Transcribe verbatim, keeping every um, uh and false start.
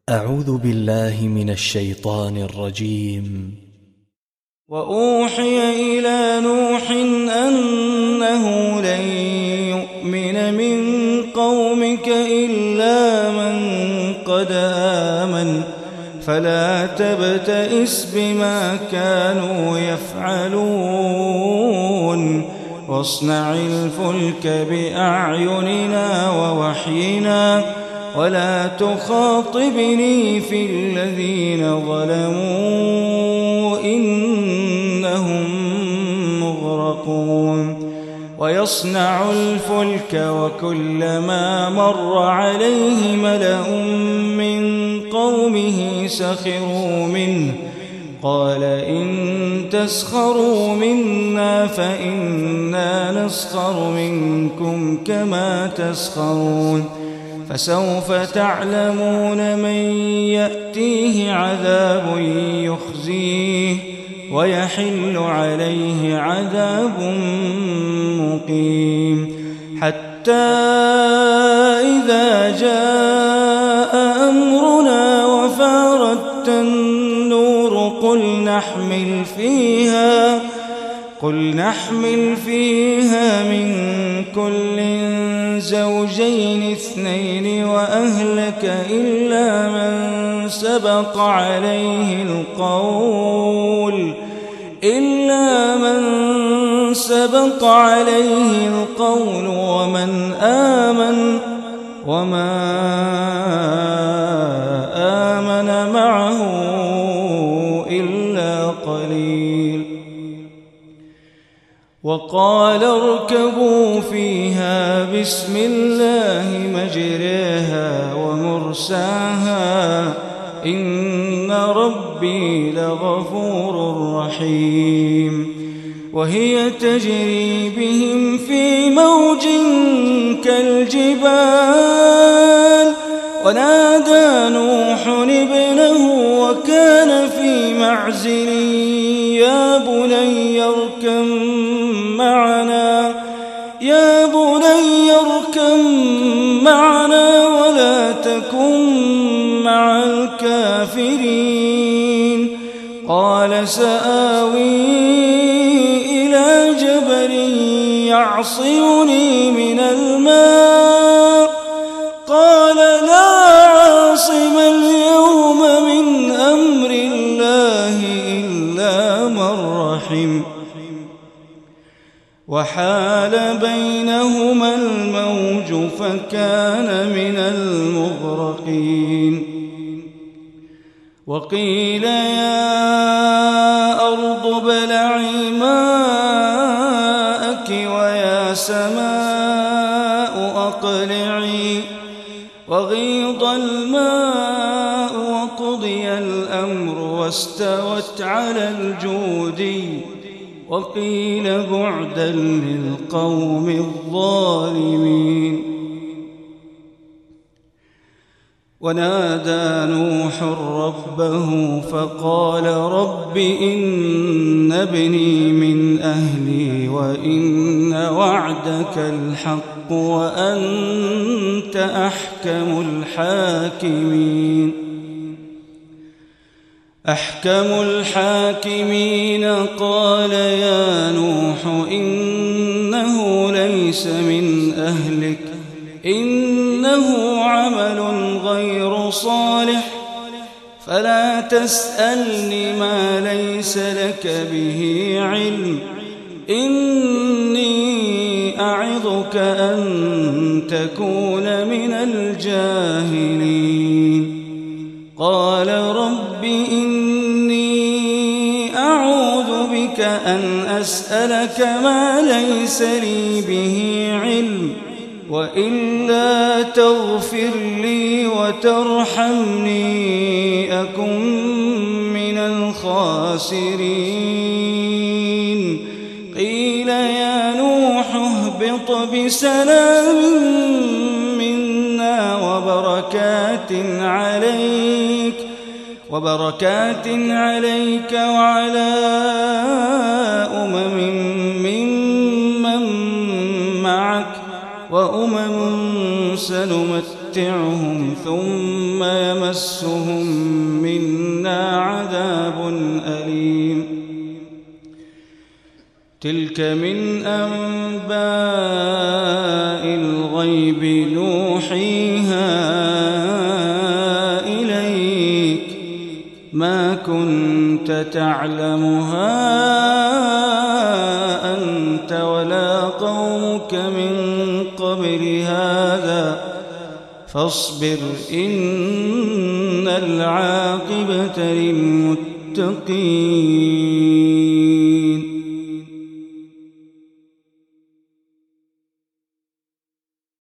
أعوذ بالله من الشيطان الرجيم. وأوحي إلى نوح أنه لن يؤمن من قومك إلا من قد آمن فلا تبتئس بما كانوا يفعلون واصنع الفلك بأعيننا ووحينا ولا تخاطبني في الذين ظلموا إنهم مغرقون. ويصنع الفلك وكلما مر عليه ملأ من قومه سخروا منه قال إن تسخروا منا فإنا نسخر منكم كما تسخرون فسوف تعلمون من يأتيه عذاب يخزيه ويحل عليه عذاب مقيم. حتى إذا جاء أمرنا وفارت النور قل نحمل فيها قل نحمل فيها من كل زوجين اثنين وأهلك إلا من سبق عليه القول إلا من سبق عليه القول ومن آمن وما آمن معه إلا قليل. وقال اركبوا فيها بسم الله مجريها ومرساها إن ربي لغفور رحيم. وهي تجري بهم في موج كالجبال ونادى نوح ابنه وكان في معزل يا بني اركب معنا يا بني اركب معنا ولا تكن مع الكافرين. قال سآوي إلى جبل يعصمني من الماء قال لا عاصم اليوم من أمر الله إلا من رحم وحال بينهما الموج فكان من المغرقين. وقيل يا أرض ابلعي ماءك ويا سماء أقلعي وغيض الماء وقضي الأمر واستوت على الجودي وقيل بعدا للقوم الظالمين. ونادى نوح ربه فقال رب إن ابني من أهلي وإن وعدك الحق وأنت أحكم الحاكمين أحكم الحاكمين قال يا نوح إنه ليس من أهلك إنه عمل غير صالح فلا تسألني ما ليس لك به علم إني أعظك أن تكون من الجاهلين. قال رب إني أعوذ بك أن أسألك ما ليس لي به علم وإلا تغفر لي وترحمني أكن من الخاسرين. قيل يا نوح اهبط بسلام منا وبركات عليك وبركات عليك وعلى أمم ممن معك وأمم سنمت نمتعهم ثم يمسهم منا عذاب أليم تلك من أنباء الغيب نوحيها إليك ما كنت تعلمها أنت ولا قومك من قبل هذا فاصبر إن العاقبة للمتقين